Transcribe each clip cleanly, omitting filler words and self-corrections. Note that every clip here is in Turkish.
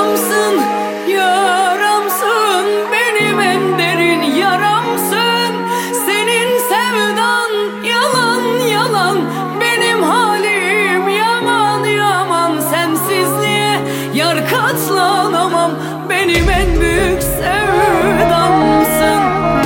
Yaramsın, yaramsın, benim en derin yaramsın. Senin sevdan yalan yalan, benim halim yaman yaman. Sensizliğe yar katlanamam, benim en büyük sevdamsın.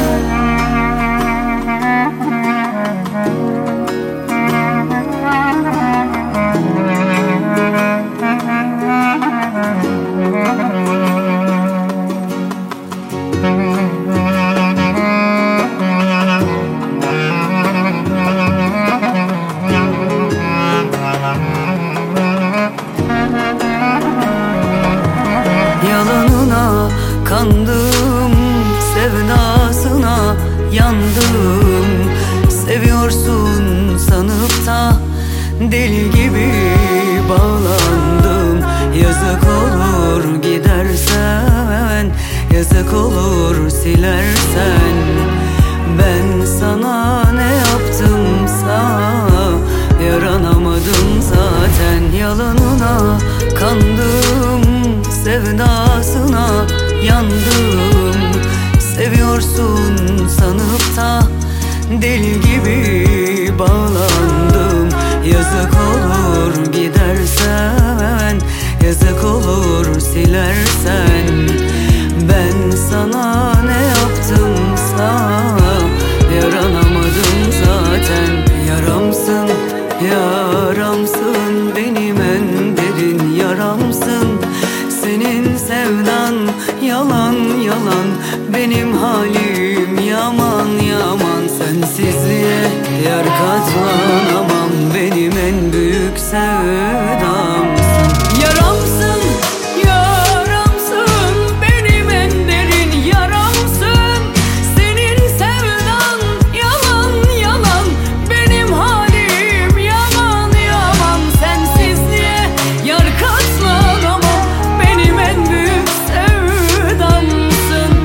Yalanına kandım, sevdasına yandım. Seviyorsun sanıp da deli gibi bağlandım. Yazık olur gidersen, yazık olur silersen. Ben sana ne yaptımsa yaranamadım zaten. Yalanına kandım, sevdasına yandım. Seviyorsun sanıp da deli gibi bağlandım. Yazık olur gidersen, yazık olur silersen. Ben sana ne yaptımsa yaranamadım zaten. Yaramsın, yaramsın, benim en derin yaramsın. Senin sevdan yalan yalan, benim halim yaman yaman. Sensizliğe yar katlanamam, benim en büyük sevdamsın. Yaramsın, yaramsın, benim en derin yaramsın. Senin sevdan yalan yalan, benim halim yaman yaman. Sensizliğe yar katlanamam, benim en büyük sevdamsın.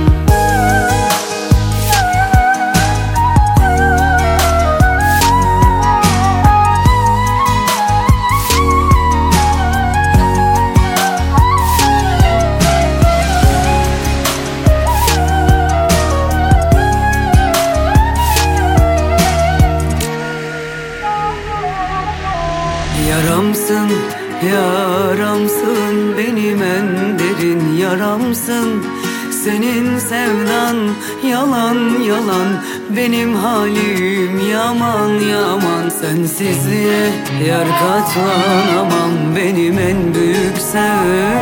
Yaramsın, yaramsın, benim en derin yaramsın. Senin sevdan yalan yalan, benim halim yaman yaman. Sensizliğe yar katlanamam, benim en büyük sevdam.